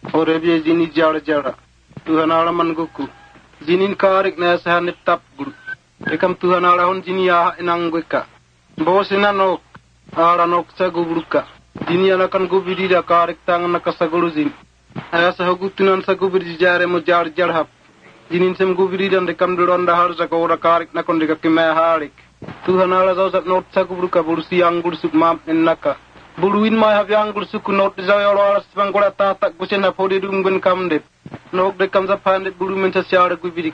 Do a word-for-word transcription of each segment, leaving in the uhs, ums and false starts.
Ore biye jini jara jara. Tuhan Allah manguku. Jinin karik na sa nitap guru. Ekam Tuhan Allah hon jini ya inang gweka. Bosina nok. Ara nok sa gubruka. Jini anakan gubiri da karik tang nakasaguru jin. Aya sa hugutunan sa gubiri jare mo jar jarhap. Jinin sem gubiri dan dekam duronda har sa kora karik nakon deka kimaya harik. Tuhan Allah zau sat not sa gubruka bursi anggur suk mam innaka. Buluin mai have anggur suk not zau yolo aras bangkola ta tak kusena podi dumben kamde. Nok dekam sa pande bulu men sa siara gubiri.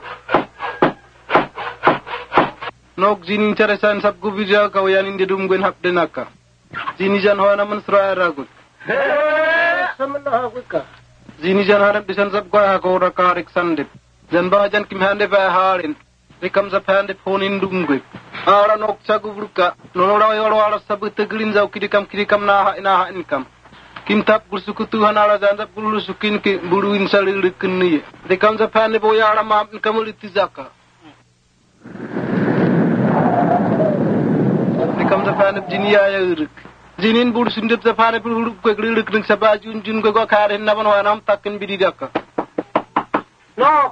Nok jinin cara san sab gubiri ka wayanin de dumben hap denaka. Jini jan hoana man sraya ragut. Samanna haguka. Jini jan harap disan sab goya ha kora karik sandip. Jan ba jan kim hande ba harin. Rekam sa hande phone indumgwe. Ara nok sa gubruka. Nonora yolo ala sab teglin jau kidikam kidikam na ha ina ha income. Kim tap gursuku Tuhan ala jan sab gulu sukin ke buluin salil kenni. Rekam sa hande boya ala ma kamul itizaka. Rekam sa hande jini ya uruk. Jinin bulu sundep sa hande bulu ko griluk ning sabaj jun jun go khare naban wanam takin bididaka. No.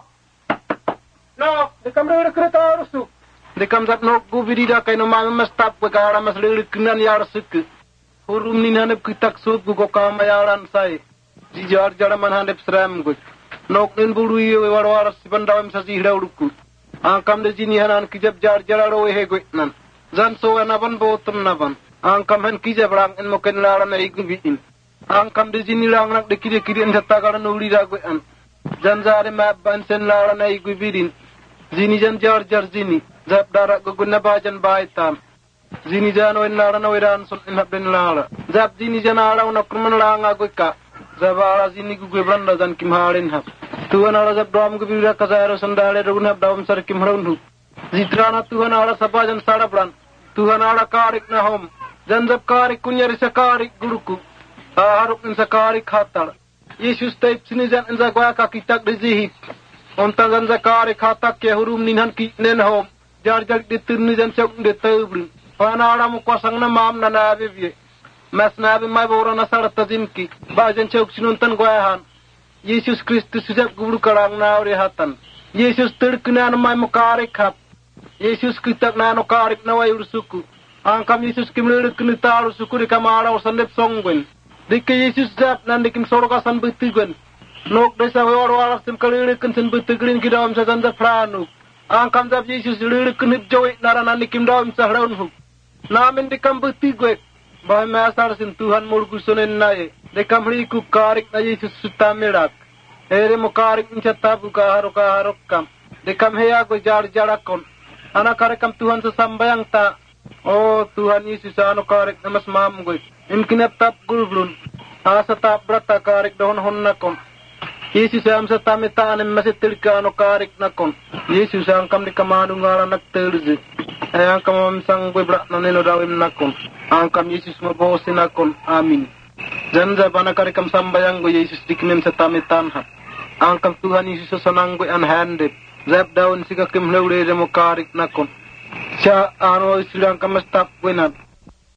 No, dekam re kereta arusuk. Dekam zat no gubiri da kai no ma mastap ko gara mas le kinan yar suk. Hurum ni nanep kitak sub go kam yaran sai. Ji jar jar man handep sram go. Nok nen bulu yo war war sibandawam sa ji hidauku. Ang kam de jini hanan kijab jar jar ro he go nan. Zan so naban botum naban. Ang kam han kijab rang en moken lara na igubin. Ang kam de jini rang nak de kide kide en jatta gara no uri ra go an. Jan zare ma ban sen lara na igubin. Zini jan jar jar zini. Zap darak guguna bajan baitam. Zini jan oin lara na wiran sul in ben lara. Zap zini jan ala una kurman langa guka. Zap ala zini gugu branda jan kim harin hap. Tuhan ala zap dom gubira kasayaro sandale runa dom sar kim harun. Zitrana Tuhan ala sabajan sarabran. Tuhan ala karik na hom. Jan zap karik kunyari sakarik guruku. Haruk in sakarik hatar. Yesus taip sini jan in zagoya ka kitak rizihip. Ontang jan zakari khatak ke hurum ninhan ki nen hom jar jar ditirni jan chok de tebrin pana ara mu kwasang na mam na nabe vie mas nabe mai bora na sar tazim ki ba jan chok sinun tan goyahan Yesus Kristus sujat guru karang na ore hatan Yesus terkena na mai mukare khap Yesus kitak na no karik na wai ursuku angkam Yesus kimle kini taru sukuri kamara sandep songwen dikke Yesus jap nan dikim sorga san betigen Nok desa waro arak sim kaliri kensen beteglin kidam sa zanda pranu. Angkam zap Yesus liri kenip joy narana nikim dam sa hraun hu. Namin dikam betigwe. Bahai masar sim Tuhan murgu sunen nae. Dekam hri ku karik na Yesus sutamirak. Ere mo karik inchata buka haruka harukam. Dekam heya go jar jarakon. Anak karekam Tuhan sesambayang ta. Oh Tuhan Yesus anu karik namas mam go. Imkinap tap gulblun. Asa tap brata karik dohon honnakom. Yesus am sa tamitaan em masih tilka no karik nakon. Yesus ang kam di kamanu ngara nak terje. Ang kam am sang gue brak no neno dawim nakon. Ang kam Yesus mabosi nakon. Amin. Janza bana karikam sambayang go Yesus dikinem sa tamitaan ha. Ang kam Tuhan Yesus sanang gue anhandep. Zap daun sika kim leure mo karik nakon. Siya ano silang kam stap gue nat.